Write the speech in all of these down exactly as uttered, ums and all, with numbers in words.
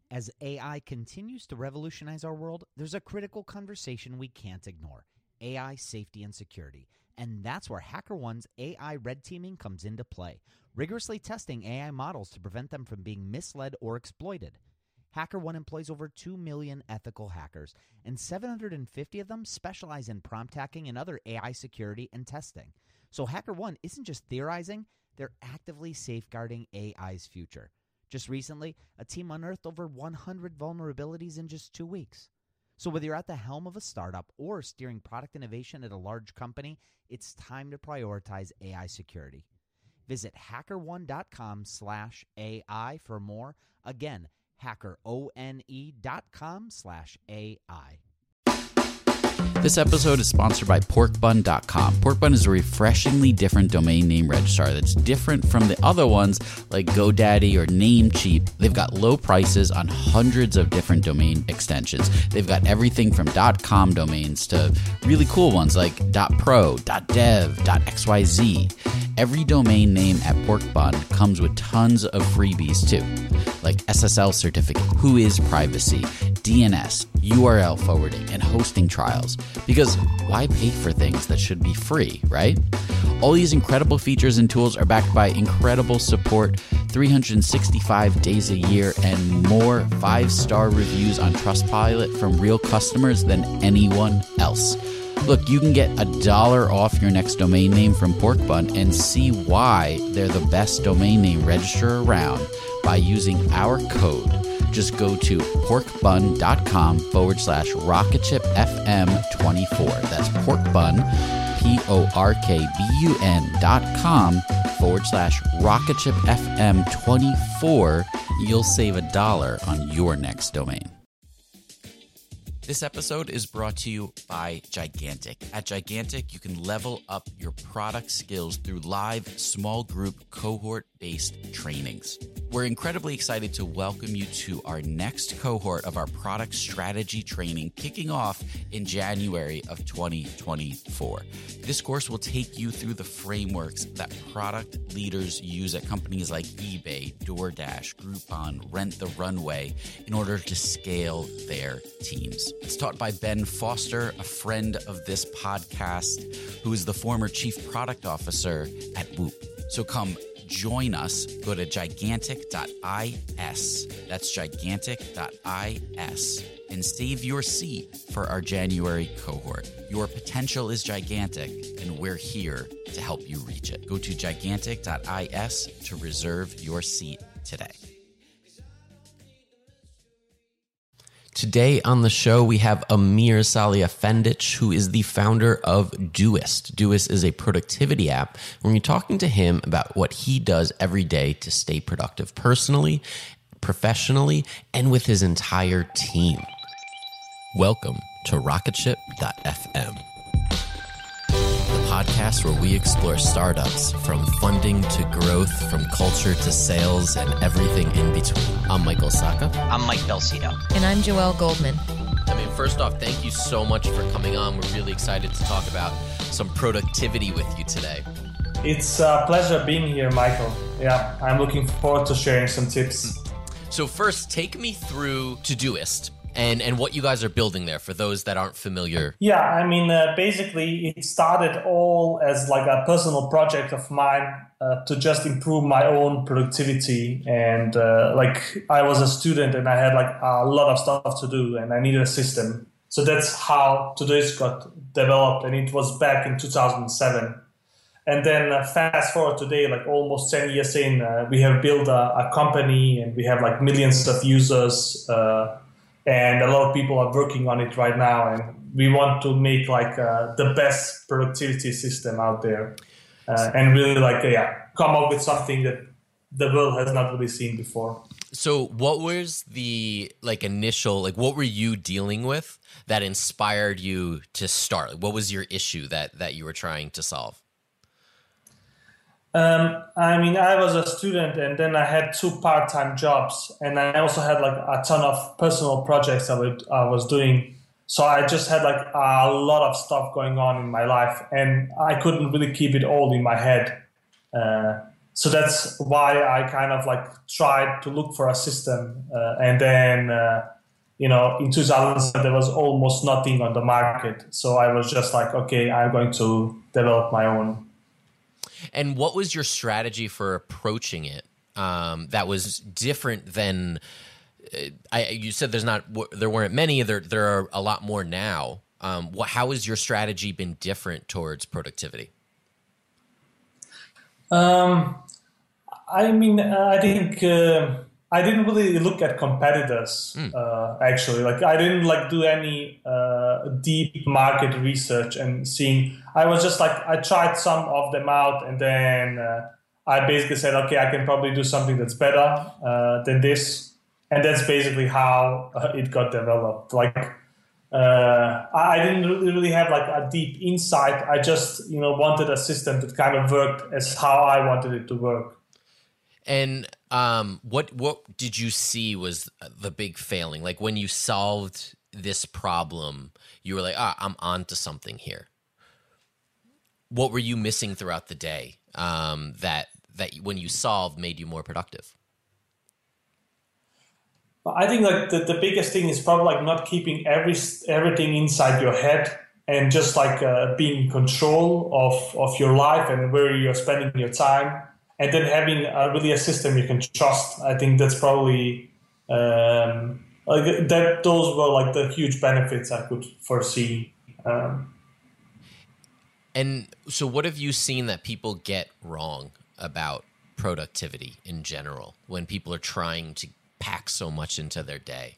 As A I continues to revolutionize our world, there's a critical conversation we can't ignore: A I safety and security. And that's where HackerOne's A I red teaming comes into play, rigorously testing A I models to prevent them from being misled or exploited. HackerOne employs over two million ethical hackers, and seven hundred fifty of them specialize in prompt hacking and other A I security and testing. So HackerOne isn't just theorizing, they're actively safeguarding A I's future. Just recently, a team unearthed over one hundred vulnerabilities in just two weeks. So whether you're at the helm of a startup or steering product innovation at a large company, it's time to prioritize A I security. Visit hackerone.com slash AI for more. Again, hackerone.com slash AI. This episode is sponsored by pork bun dot com. Porkbun is a refreshingly different domain name registrar that's different from the other ones like GoDaddy or Namecheap. They've got low prices on hundreds of different domain extensions. They've got everything from .com domains to really cool ones like .pro, .dev, .xyz. Every domain name at Porkbun comes with tons of freebies too, like S S L certificate, Whois privacy, D N S, U R L forwarding, and hosting trials. Because why pay for things that should be free, right? All these incredible features and tools are backed by incredible support, three hundred sixty-five days a year, and more five-star reviews on Trustpilot from real customers than anyone else. Look, you can get a dollar off your next domain name from Porkbun and see why they're the best domain name registrar around by using our code. Just go to porkbun.com forward slash rocketshipfm24. That's porkbun, P-O-R-K-B-U-N dot com forward slash rocketshipfm24. You'll save a dollar on your next domain. This episode is brought to you by Gigantic. At Gigantic, you can level up your product skills through live small group cohort-based trainings. We're incredibly excited to welcome you to our next cohort of our product strategy training kicking off in January of twenty twenty-four. This course will take you through the frameworks that product leaders use at companies like eBay, DoorDash, Groupon, Rent the Runway in order to scale their teams. It's taught by Ben Foster, a friend of this podcast, who is the former chief product officer at Whoop. So come join us. Go to gigantic dot is. That's gigantic dot is and save your seat for our January cohort. Your potential is gigantic, and we're here to help you reach it. Go to gigantic dot is to reserve your seat today. Today on the show, we have Amir Saliafendich, who is the founder of Doist. Doist is a productivity app. We're going to be talking to him about what he does every day to stay productive personally, professionally, and with his entire team. Welcome to rocketship dot f m, the podcast where we explore startups from funding to growth, from culture to sales, and everything in between. I'm Michael Sacca. I'm Mike Belsito. And I'm Joelle Goldman. I mean, first off, thank you so much for coming on. We're really excited to talk about some productivity with you today. It's a pleasure being here, Michael. Yeah, I'm looking forward to sharing some tips. So first, take me through Todoist and, and what you guys are building there for those that aren't familiar. Yeah, I mean, uh, basically, it started all as like a personal project of mine uh, to just improve my own productivity. And uh, like I was a student and I had like a lot of stuff to do and I needed a system. So that's how Todoist got developed, and it was back in two thousand seven. And then uh, fast forward today, like almost ten years in, uh, we have built a, a company and we have like millions of users. Uh, And a lot of people are working on it right now, and we want to make like uh, the best productivity system out there, uh, and really like uh, yeah, come up with something that the world has not really seen before. So, what was the like initial like what were you dealing with that inspired you to start? Like, what was your issue that that you were trying to solve? Um, I mean, I was a student, and then I had two part-time jobs, and I also had like a ton of personal projects I, would, I was doing. So I just had like a lot of stuff going on in my life, and I couldn't really keep it all in my head. Uh, so that's why I kind of like tried to look for a system. Uh, and then, uh, you know, in two thousand seven, there was almost nothing on the market. So I was just like, okay, I'm going to develop my own. And what was your strategy for approaching it um, that was different than uh, I, you said there's not, there weren't many, there, there are a lot more now. Um, what, how has your strategy been different towards productivity? Um, I mean, I think uh, I didn't really look at competitors, mm. uh, actually. Like, I didn't like do any uh, deep market research and seeing. I was just like, I tried some of them out, and then uh, I basically said, okay, I can probably do something that's better uh, than this. And that's basically how uh, it got developed. Like, uh, I didn't really have like a deep insight. I just, you know, wanted a system that kind of worked as how I wanted it to work. And um, what what did you see was the big failing? Like when you solved this problem, you were like, ah, I'm onto something here. What were you missing throughout the day um, that that when you solved made you more productive? I think like the, the biggest thing is probably like not keeping every everything inside your head and just like uh, being in control of, of your life and where you're spending your time, and then having a, really a system you can trust. I think that's probably um, like that. Those were like the huge benefits I could foresee. Um, and so, what have you seen that people get wrong about productivity in general when people are trying to pack so much into their day?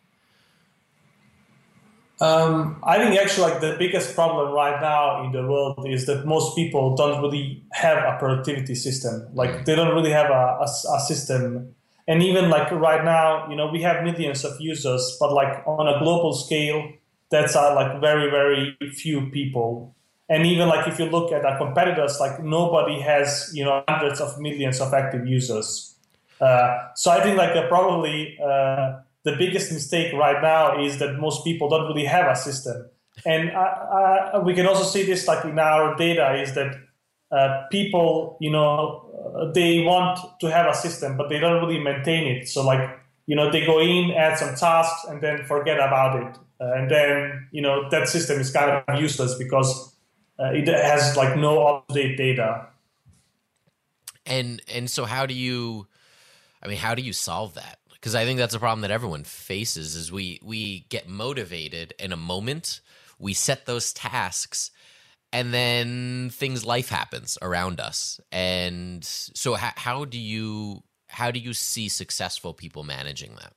Um, I think actually like the biggest problem right now in the world is that most people don't really have a productivity system. Like they don't really have a, a, a system. And even like right now, you know, we have millions of users, but like on a global scale, that's uh, like very, very few people. And even like if you look at our competitors, like nobody has, you know, hundreds of millions of active users. Uh, so I think like uh, probably uh, the biggest mistake right now is that most people don't really have a system. And I, I, we can also see this like in our data is that uh, people, you know, they want to have a system, but they don't really maintain it. So like, you know, they go in, add some tasks, and then forget about it. Uh, and then, you know, that system is kind of useless because uh, it has like no up-to-date data. And and so how do you... I mean, how do you solve that? Because I think that's a problem that everyone faces is we we get motivated in a moment, we set those tasks, and then things, life happens around us. And so how, how do you how do you see successful people managing that?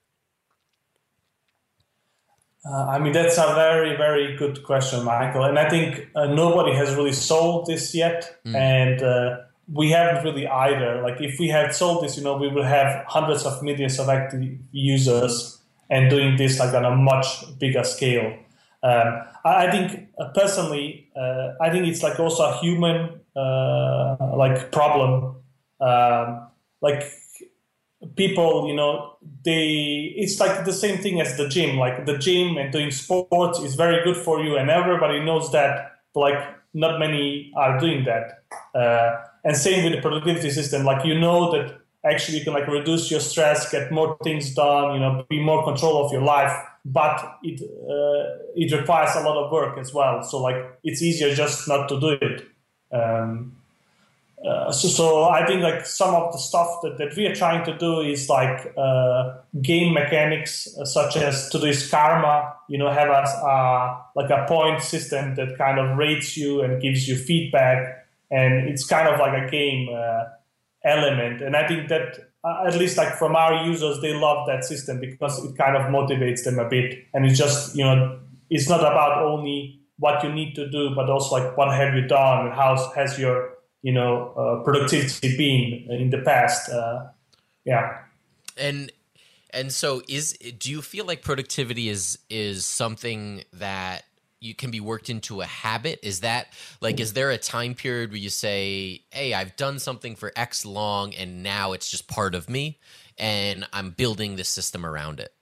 Uh, I mean, that's a very, very good question, Michael. And I think uh, nobody has really solved this yet. Mm. And uh, we haven't really either. Like if we had solved this, you know, we would have hundreds of millions of active users and doing this like on a much bigger scale. Um, I, I think uh, personally, uh, I think it's like also a human uh, like problem. Um, like people, you know, they it's like the same thing as the gym. Like the gym and doing sports is very good for you, and everybody knows that. But like not many are doing that. Uh, And same with the productivity system, like you know that actually you can like reduce your stress, get more things done, you know, be more control of your life, but it uh, it requires a lot of work as well. So like it's easier just not to do it. Um, uh, so, so I think like some of the stuff that, that we are trying to do is like uh, game mechanics, uh, such as to this karma, you know, have a uh, like a point system that kind of rates you and gives you feedback. And it's kind of like a game uh, element. And I think that, uh, at least like from our users, they love that system because it kind of motivates them a bit. And it's just, you know, it's not about only what you need to do, but also like what have you done and how has your, you know, uh, productivity been in the past. Uh, yeah. And and so is do you feel like productivity is is something that you can be worked into a habit? Is that like, is there a time period where you say, hey, I've done something for X long and now it's just part of me and I'm building this system around it?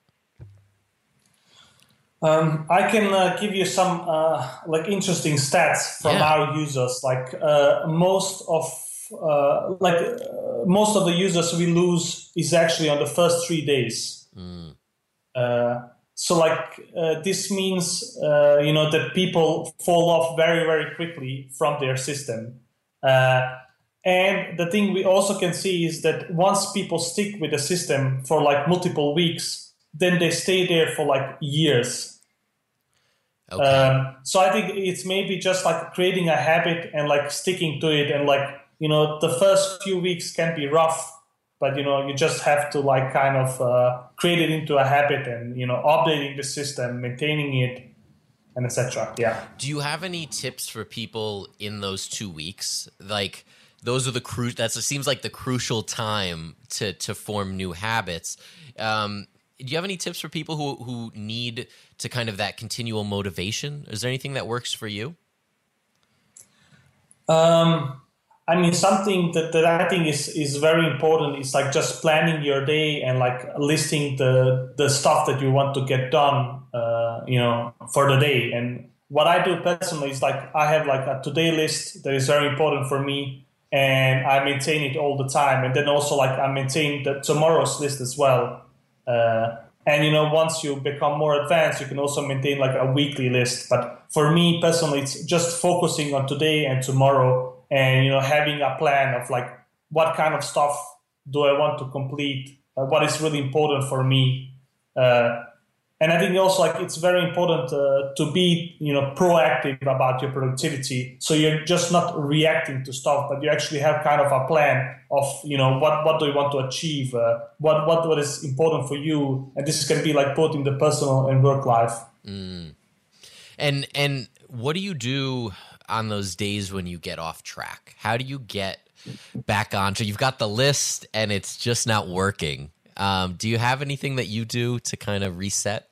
Um, I can uh, give you some uh, like interesting stats from yeah. our users. Like uh, most of uh, like uh, most of the users we lose is actually on the first three days. Mm. Uh, so like uh, this means uh, you know that people fall off very very quickly from their system. Uh, and the thing we also can see is that once people stick with the system for like multiple weeks, then they stay there for like years. Okay. Um, so I think it's maybe just like creating a habit and like sticking to it, and like, you know, the first few weeks can be rough, but you know, you just have to like kind of uh, create it into a habit, and you know, updating the system, maintaining it, and et cetera. Yeah. Do you have any tips for people in those two weeks? Like those are the cru- that's it seems like the crucial time to to form new habits. Um, do you have any tips for people who who need to kind of that continual motivation? Is there anything that works for you? Um, I mean, something that, that I think is, is very important is like just planning your day and like listing the, the stuff that you want to get done, uh, you know, for the day. And what I do personally is like, I have like a to-do list that is very important for me, and I maintain it all the time. And then also like I maintain the tomorrow's list as well. Uh, And, you know, once you become more advanced, you can also maintain like a weekly list. But for me personally, it's just focusing on today and tomorrow, and, you know, having a plan of like, what kind of stuff do I want to complete? Uh, what is really important for me? Uh, and I think also like it's very important uh, to be, you know, proactive about your productivity. So you're just not reacting to stuff, but you actually have kind of a plan of, you know, what, what do you want to achieve? Uh, what, what, what is important for you? And this is going to be like both in the personal and work life. Mm. And, and what do you do on those days when you get off track? How do you get back on? So you've got the list and it's just not working. Um, do you have anything that you do to kind of reset?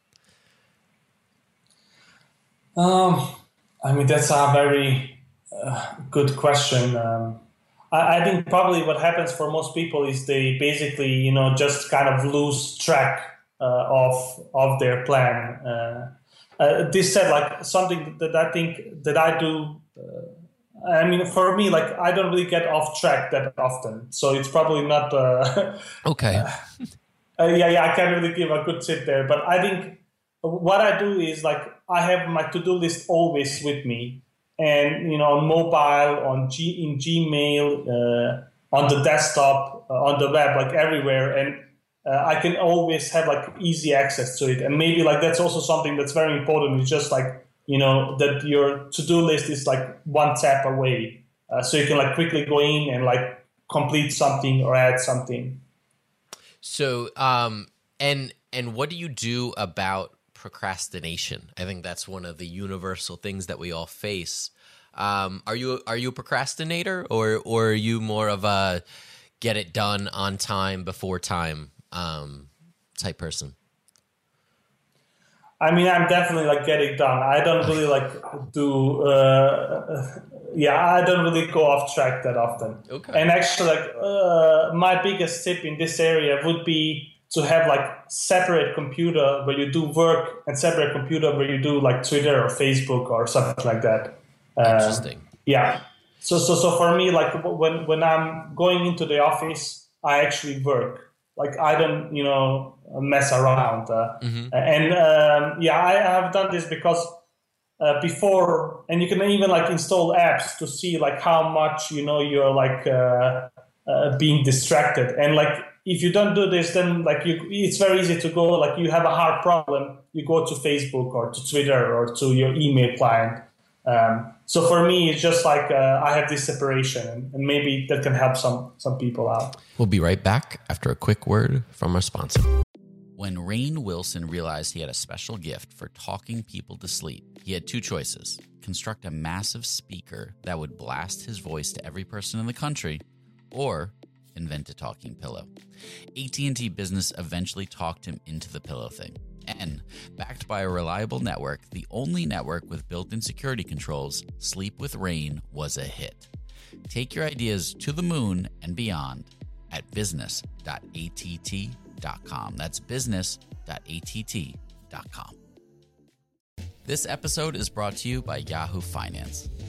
Um, I mean, that's a very uh, good question. Um, I, I think probably what happens for most people is they basically, you know, just kind of lose track uh, of of their plan. Uh, uh, this said, like something that I think that I do. Uh, I mean, for me, like I don't really get off track that often, so it's probably not. Uh, okay. uh, uh, yeah, yeah, I can't really give a good tip there, but I think what I do is like I have my to-do list always with me, and you know, on mobile, on G in Gmail, uh, on the desktop, uh, on the web, like everywhere, and uh, I can always have like easy access to it. And maybe like that's also something that's very important. It's just like, you know, that your to-do list is like one tap away, uh, so you can like quickly go in and like complete something or add something. So, um, and and what do you do about procrastination? I think that's one of the universal things that we all face. Um, are you are you a procrastinator, or or are you more of a get it done on time before time um, type person? I mean, I'm definitely like getting done. I don't really like do, uh, yeah, I don't really go off track that often. Okay. And actually, like uh, my biggest tip in this area would be to have like separate computer where you do work and separate computer where you do like Twitter or Facebook or something like that. Uh, Interesting. Yeah. So, so, so for me, like when, when I'm going into the office, I actually work. Like I don't, you know, mess around. Uh, mm-hmm. And um, yeah, I have done this because uh, before, and you can even like install apps to see like how much, you know, you're like uh, uh, being distracted. And like if you don't do this, then like you, it's very easy to go, like you have a hard problem, you go to Facebook or to Twitter or to your email client. Um, so for me, it's just like uh, I have this separation, and, and maybe that can help some some people out. We'll be right back after a quick word from our sponsor. When Rainn Wilson realized he had a special gift for talking people to sleep, he had two choices: construct a massive speaker that would blast his voice to every person in the country, or invent a talking pillow. A T and T Business eventually talked him into the pillow thing. And, backed by a reliable network, the only network with built-in security controls, Sleep with Rainn was a hit. Take your ideas to the moon and beyond at business dot A T T dot com. That's business dot A T T dot com. This episode is brought to you by Yahoo Finance.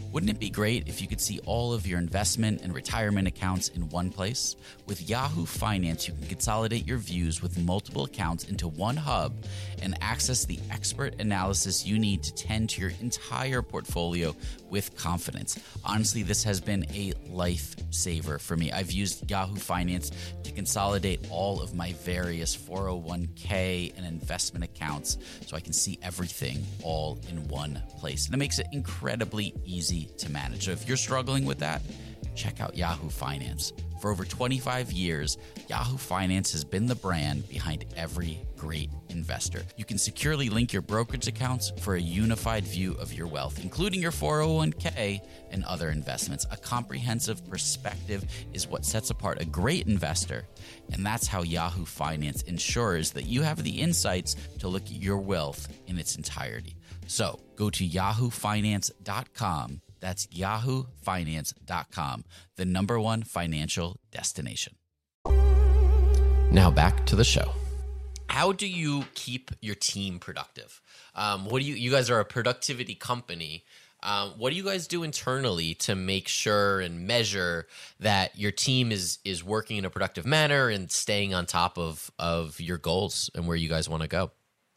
Wouldn't it be great if you could see all of your investment and retirement accounts in one place? With Yahoo Finance, you can consolidate your views with multiple accounts into one hub and access the expert analysis you need to tend to your entire portfolio with confidence. Honestly, this has been a lifesaver for me. I've used Yahoo Finance to consolidate all of my various four oh one k and investment accounts so I can see everything all in one place. And it makes it incredibly easy to manage. So if you're struggling with that, check out Yahoo Finance. For over twenty-five years, Yahoo Finance has been the brand behind every great investor. You can securely link your brokerage accounts for a unified view of your wealth, including your four oh one k and other investments. A comprehensive perspective is what sets apart a great investor, and that's how Yahoo Finance ensures that you have the insights to look at your wealth in its entirety. So go to yahoo finance dot com. That's yahoo finance dot com, the number one financial destination. Now back to the show. How do you keep your team productive? Um, what do you, you guys are a productivity company. Um, what do you guys do internally to make sure and measure that your team is is working in a productive manner and staying on top of, of your goals and where you guys want to go?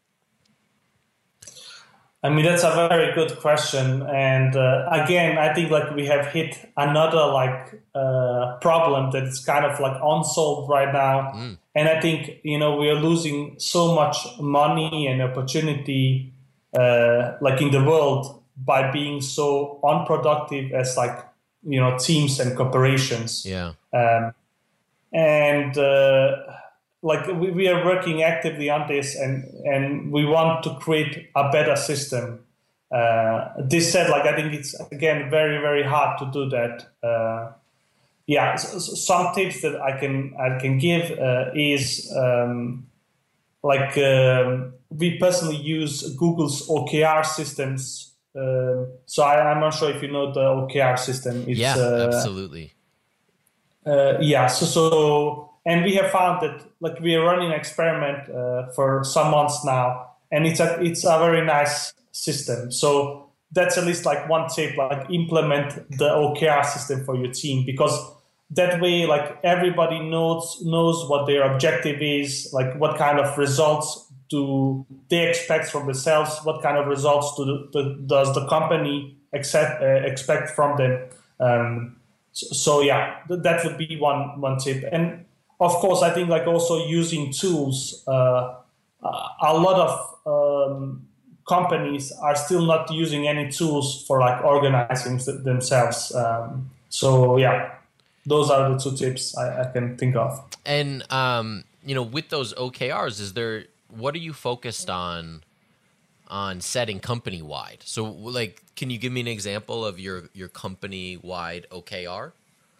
I mean, that's a very good question. And uh, again, I think like we have hit another like uh, problem that is kind of like unsolved right now. Mm. And I think, you know, we are losing so much money and opportunity uh, like in the world by being so unproductive as like, you know, teams and corporations. Yeah. Um, and uh, like we, we are working actively on this, and, and we want to create a better system. Uh, this said, like I think it's again very very hard to do that. Uh, yeah, so, so some tips that I can I can give uh, is um, like uh, we personally use Google's O K R systems. Uh, so I, I'm not sure if you know the O K R system. It's, yeah, uh, absolutely. Uh, yeah, so so. And we have found that, like, we are running an experiment uh, for some months now, and it's a it's a very nice system. So that's at least like one tip, like implement the O K R system for your team, because that way, like, everybody knows knows what their objective is, like what kind of results do they expect from themselves, what kind of results do the, the, does the company accept, uh, expect from them. Um, so, so yeah, th- that would be one one tip. And of course, I think like also using tools. Uh, a lot of um, companies are still not using any tools for like organizing th- themselves. Um, so yeah, those are the two tips I, I can think of. And um, you know, with those O K Rs, is there what are you focused on on setting company wide? So like, can you give me an example of your your company wide O K R?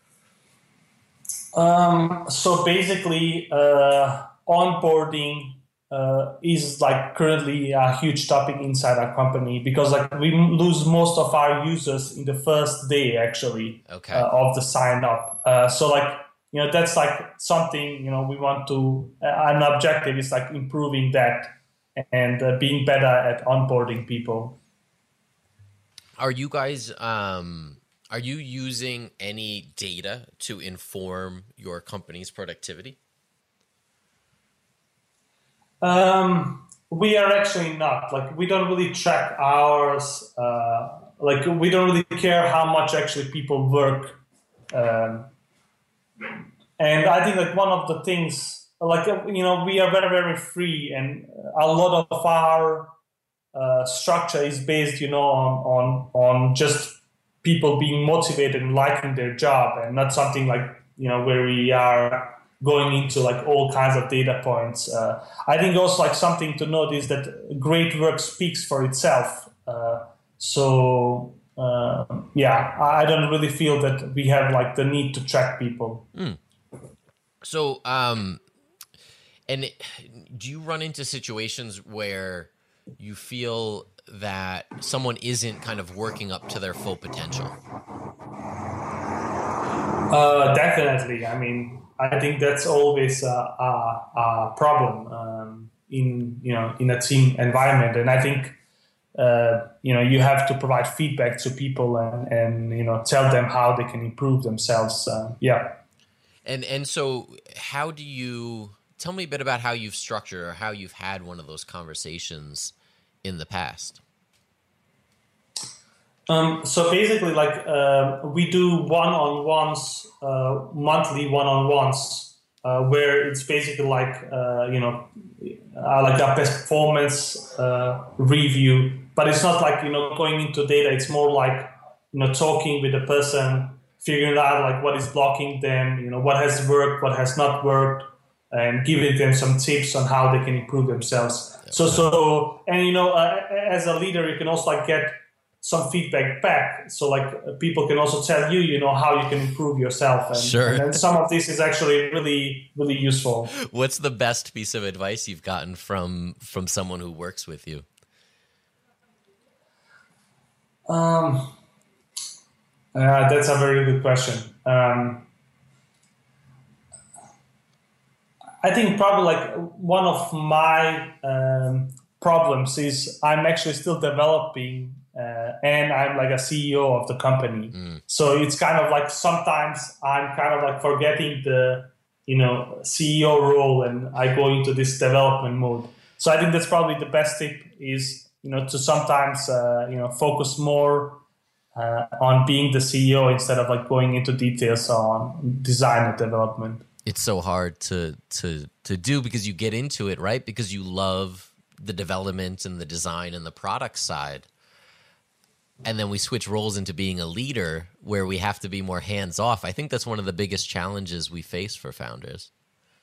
Um, so basically, uh, onboarding uh, is like currently a huge topic inside our company, because like we lose most of our users in the first day actually okay. uh, of the sign up. Uh, so like, you know, that's like something, you know, we want to, uh, an objective is like improving that and uh, being better at onboarding people. Are you guys, um, Are you using any data to inform your company's productivity? Um, we are actually not. Like, we don't really track hours. Uh, like, we don't really care how much actually people work. Um, and I think like one of the things, like, you know, we are very, very free, and a lot of our uh, structure is based, you know, on on on just people being motivated and liking their job, and not something like, you know, where we are going into like all kinds of data points. Uh, I think also like something to note is that great work speaks for itself. Uh, so uh, yeah, I don't really feel that we have like the need to track people. Mm. So, um, and do you run into situations where you feel that someone isn't kind of working up to their full potential? Uh, definitely. I mean, I think that's always a, a, a problem um, in, you know, in a team environment. And I think uh, you know, you have to provide feedback to people and, and you know, tell them how they can improve themselves. Uh, yeah. And and so how do you, tell me a bit about how you've structured or how you've had one of those conversations in the past. Um, so basically, like uh, we do one-on-ones, uh, monthly one-on-ones, uh, where it's basically like uh, you know, uh, like a performance uh, review. But it's not like, you know, going into data. It's more like, you know, talking with the person, figuring out like what is blocking them, you know, what has worked, what has not worked, and giving them some tips on how they can improve themselves. Okay. So, so, and you know, uh, as a leader, you can also like get some feedback back. So like people can also tell you, you know, how you can improve yourself. And, sure. and some of this is actually really, really useful. What's the best piece of advice you've gotten from, from someone who works with you? Um, uh, that's a very good question. Um, I think probably like one of my um, problems is I'm actually still developing uh, and I'm like a C E O of the company. Mm. So it's kind of like sometimes I'm kind of like forgetting the, you know, C E O role and I go into this development mode. So I think that's probably the best tip is, you know, to sometimes, uh, you know, focus more uh, on being the C E O instead of like going into details on design and development. It's so hard to, to, to do because you get into it, right? Because you love the development and the design and the product side. And then we switch roles into being a leader where we have to be more hands off. I think that's one of the biggest challenges we face for founders.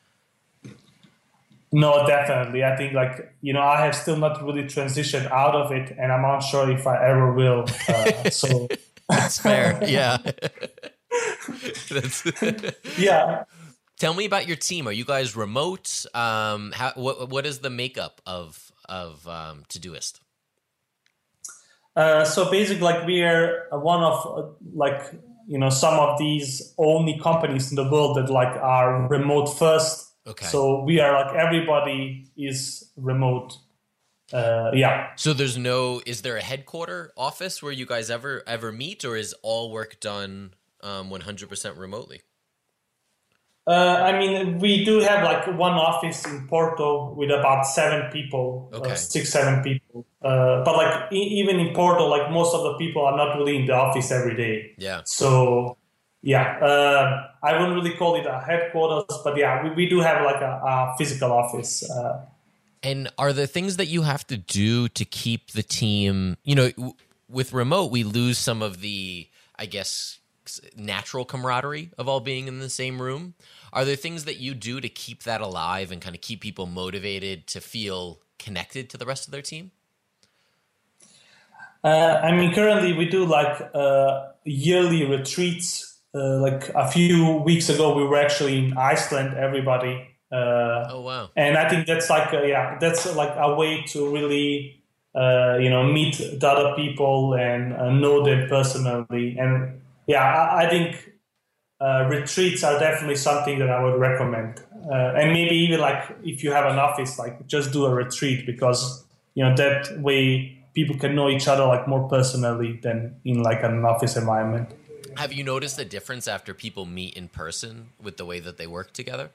No, definitely. I think like, you know, I have still not really transitioned out of it and I'm not sure if I ever will. Uh, so that's fair. Yeah. that's yeah. Tell me about your team. Are you guys remote? Um, how, what, what is the makeup of, of um, Todoist? Uh, so basically, like we are one of uh, like, you know, some of these only companies in the world that like are remote first. Okay. So we are like everybody is remote. Uh, yeah. So there's no, is there a headquarter office where you guys ever, ever meet, or is all work done um, one hundred percent remotely? Uh, I mean, we do have like one office in Porto with about seven people, okay. uh, six, seven people. Uh, but like e- even in Porto, like most of the people are not really in the office every day. Yeah. So yeah, uh, I wouldn't really call it a headquarters, but yeah, we, we do have like a, a physical office. Uh, and are there things that you have to do to keep the team, you know, w- with remote, we lose some of the, I guess, natural camaraderie of all being in the same room. Are there things that you do to keep that alive and kind of keep people motivated to feel connected to the rest of their team? Uh, I mean, currently we do like uh, yearly retreats. Uh, like a few weeks ago, we were actually in Iceland, everybody. Uh, oh, wow. And I think that's like, a, yeah, that's like a way to really, uh, you know, meet the other people and uh, know them personally. And yeah, I, I think uh, retreats are definitely something that I would recommend. Uh, and maybe even like if you have an office, like just do a retreat because, you know, that way people can know each other like more personally than in like an office environment. Have you noticed a difference after people meet in person with the way that they work together?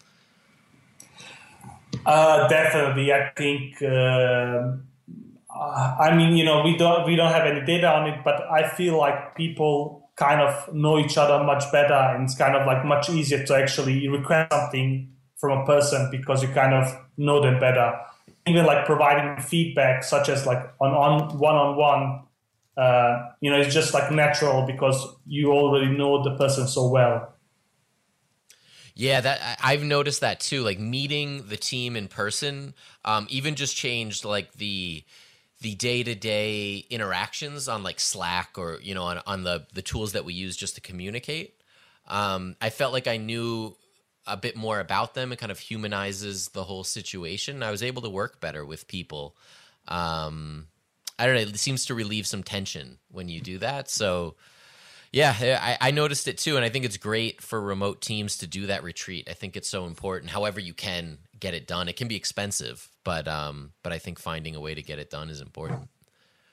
Uh, definitely. I think, uh, I mean, you know, we don't, we don't have any data on it, but I feel like people kind of know each other much better and it's kind of like much easier to actually request something from a person because you kind of know them better. Even like providing feedback such as like on, on one-on-one, uh, you know, it's just like natural because you already know the person so well. Yeah, that I've noticed that too. Like meeting the team in person, um, even just changed like the the day-to-day interactions on like Slack or, you know, on, on the, the tools that we use just to communicate. Um, I felt like I knew a bit more about them. It kind of humanizes the whole situation. I was able to work better with people. Um, I don't know. It seems to relieve some tension when you do that. So yeah, I, I noticed it too. And I think it's great for remote teams to do that retreat. I think it's so important. However you can get it done. It can be expensive, but um, but I think finding a way to get it done is important.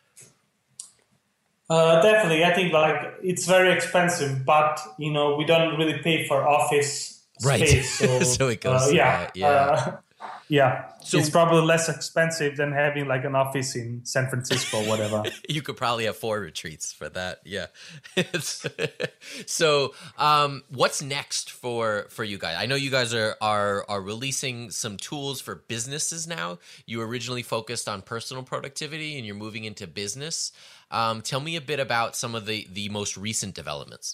Uh, definitely. I think like it's very expensive, but you know, we don't really pay for office right. space. So, so it goes. Uh, yeah. Yeah. Uh, yeah. So, it's probably less expensive than having like an office in San Francisco or whatever. You could probably have four retreats for that. Yeah. So um, what's next for, for you guys? I know you guys are, are, are releasing some tools for businesses now. You originally focused on personal productivity and you're moving into business. Um, tell me a bit about some of the, the most recent developments.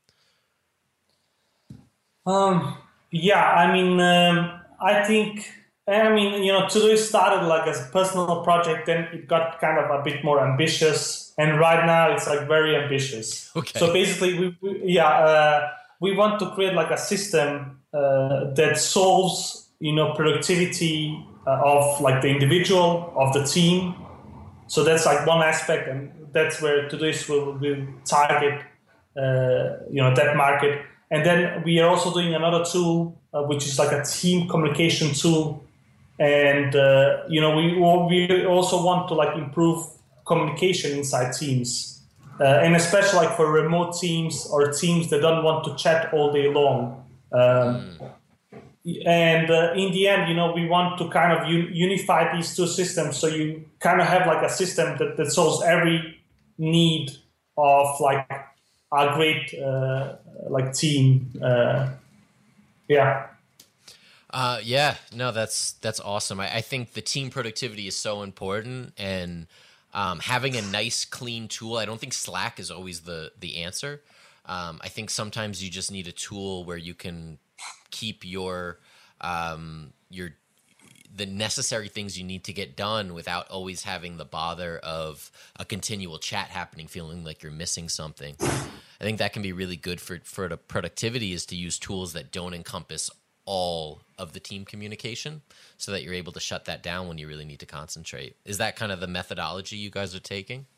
Um, yeah, I mean, um, I think... I mean, you know, Todoist started like as a personal project, then it got kind of a bit more ambitious, and right now it's like very ambitious. Okay. So basically, we, we yeah, uh, we want to create like a system uh, that solves, you know, productivity uh, of like the individual, of the team. So that's like one aspect, and that's where Todoist will, will target, uh, you know, that market. And then we are also doing another tool, uh, which is like a team communication tool. And, uh, you know, we we also want to, like, improve communication inside teams. Uh, and especially, like, for remote teams or teams that don't want to chat all day long. Um, mm. And uh, in the end, you know, we want to kind of un- unify these two systems. So you kind of have, like, a system that, that solves every need of, like, a great, uh, like, team. Uh, yeah. Uh, yeah, no, that's that's awesome. I, I think the team productivity is so important, and um, having a nice, clean tool. I don't think Slack is always the the answer. Um, I think sometimes you just need a tool where you can keep your um, your the necessary things you need to get done without always having the bother of a continual chat happening, feeling like you're missing something. I think that can be really good for for the productivity, is to use tools that don't encompass all of the team communication, so that you're able to shut that down when you really need to concentrate. Is that kind of the methodology you guys are taking?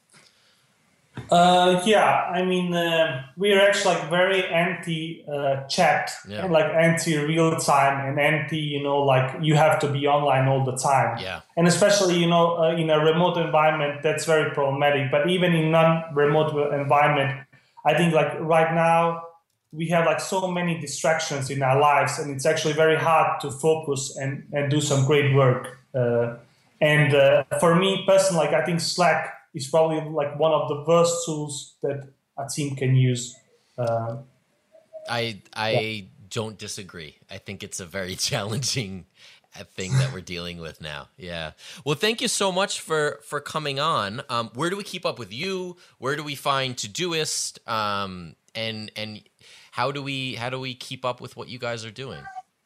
Uh, yeah, I mean, uh, we are actually like very anti uh, chat, yeah. and like anti real time, and anti, you know, like you have to be online all the time. Yeah. And especially, you know, uh, in a remote environment, that's very problematic. But even in non-remote environment, I think like right now, we have like so many distractions in our lives, and it's actually very hard to focus and, and do some great work. Uh, and uh, for me personally, like I think Slack is probably like one of the worst tools that a team can use. Uh, I I yeah. don't disagree. I think it's a very challenging thing that we're dealing with now. Yeah. Well, thank you so much for for coming on. Um, where do we keep up with you? Where do we find Todoist? Um, and and How do we how do we keep up with what you guys are doing?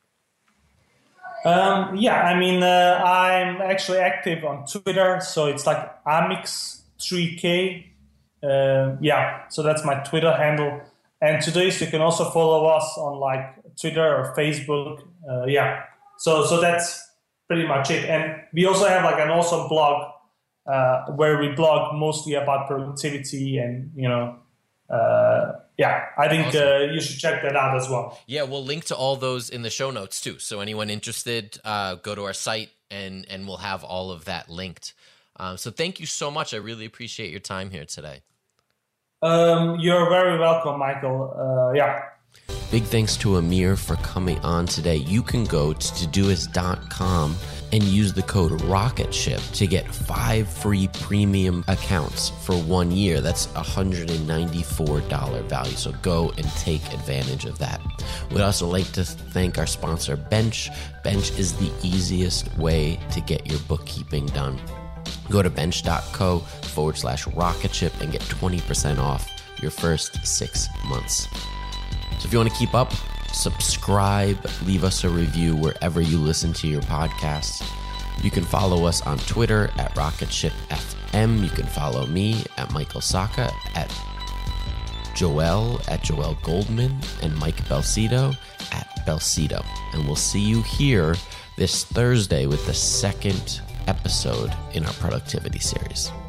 Um, yeah, I mean, uh, I'm actually active on Twitter, so it's like Amix three K. Uh, yeah, so that's my Twitter handle. And Todoist, you can also follow us on like Twitter or Facebook. Uh, yeah, so so that's pretty much it. And we also have like an awesome blog uh, where we blog mostly about productivity and, you know, uh, yeah, I think awesome. uh, you should check that out as well. Yeah, we'll link to all those in the show notes too. So anyone interested, uh, go to our site and and we'll have all of that linked. Um, so thank you so much. I really appreciate your time here today. Um, you're very welcome, Michael. Uh, yeah. Big thanks to Amir for coming on today. You can go to Todoist dot com and use the code ROCKETSHIP to get five free premium accounts for one year. That's one hundred ninety-four dollars value. So go and take advantage of that. We'd also like to thank our sponsor, Bench. Bench is the easiest way to get your bookkeeping done. Go to bench.co forward slash rocketship and get twenty percent off your first six months. So if you want to keep up, subscribe, leave us a review wherever you listen to your podcasts. You can follow us on Twitter at RocketShipFM. You can follow me at Michael Sacca, at Joel at Joel Goldman, and Mike Belcito at Belcito. And we'll see you here this Thursday with the second episode in our productivity series.